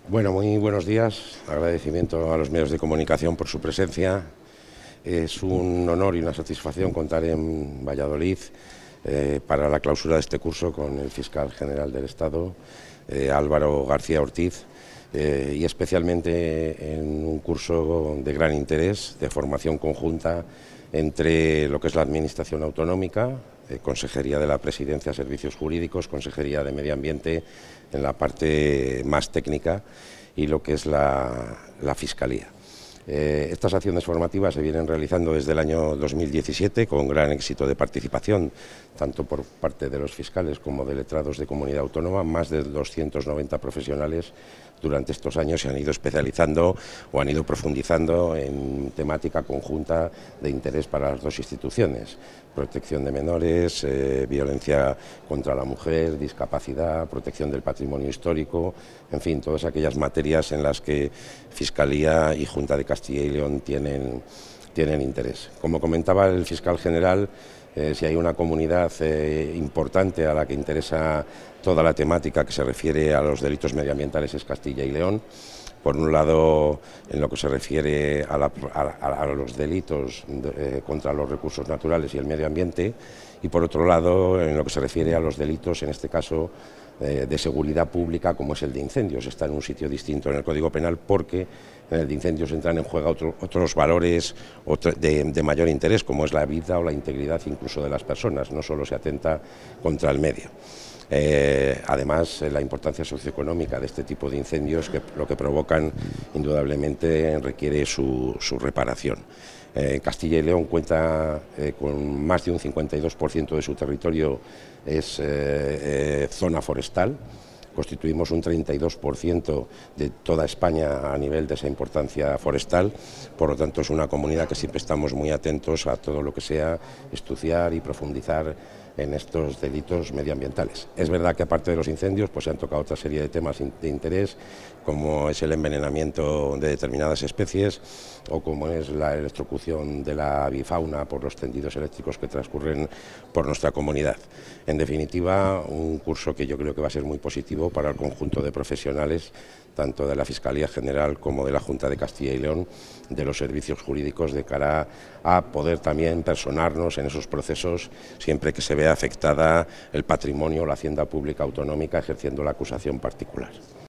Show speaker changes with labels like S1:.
S1: Bueno, muy buenos días. Agradecimiento a los medios de comunicación por su presencia. Es un honor y una satisfacción contar en Valladolid para la clausura de este curso con el fiscal general del Estado, Álvaro García Ortiz, y especialmente en un curso de gran interés, de formación conjunta entre lo que es la Administración Autonómica, Consejería de la Presidencia, Servicios Jurídicos, Consejería de Medio Ambiente en la parte más técnica y lo que es la Fiscalía. Estas acciones formativas se vienen realizando desde el año 2017 con gran éxito de participación, tanto por parte de los fiscales como de letrados de comunidad autónoma. Más de 290 profesionales durante estos años se han ido especializando o han ido profundizando en temática conjunta de interés para las dos instituciones: protección de menores, violencia contra la mujer, discapacidad, protección del patrimonio histórico, en fin, todas aquellas materias en las que Fiscalía y Junta de Castilla y León tienen interés. Como comentaba el fiscal general, si hay una comunidad importante a la que interesa toda la temática que se refiere a los delitos medioambientales, es Castilla y León. Por un lado, en lo que se refiere a los delitos contra los recursos naturales y el medio ambiente, y por otro lado, en lo que se refiere a los delitos, en este caso, de seguridad pública, como es el de incendios. Está en un sitio distinto en el Código Penal porque en el de incendios entran en juego otros valores de mayor interés, como es la vida o la integridad incluso de las personas, no solo se atenta contra el medio. Además, la importancia socioeconómica de este tipo de incendios, que lo que provocan indudablemente requiere su reparación. Castilla y León cuenta con más de un 52% de su territorio es zona forestal. Constituimos un 32% de toda España a nivel de esa importancia forestal. Por lo tanto, es una comunidad que siempre estamos muy atentos a todo lo que sea estudiar y profundizar en estos delitos medioambientales. Es verdad que aparte de los incendios, pues se han tocado otra serie de temas de interés, como es el envenenamiento de determinadas especies o como es la electrocución de la avifauna por los tendidos eléctricos que transcurren por nuestra comunidad. En definitiva, un curso que yo creo que va a ser muy positivo para el conjunto de profesionales, tanto de la Fiscalía General como de la Junta de Castilla y León, de los servicios jurídicos, de cara a poder también personarnos en esos procesos siempre que se vea afectada el patrimonio o la hacienda pública autonómica ejerciendo la acusación particular.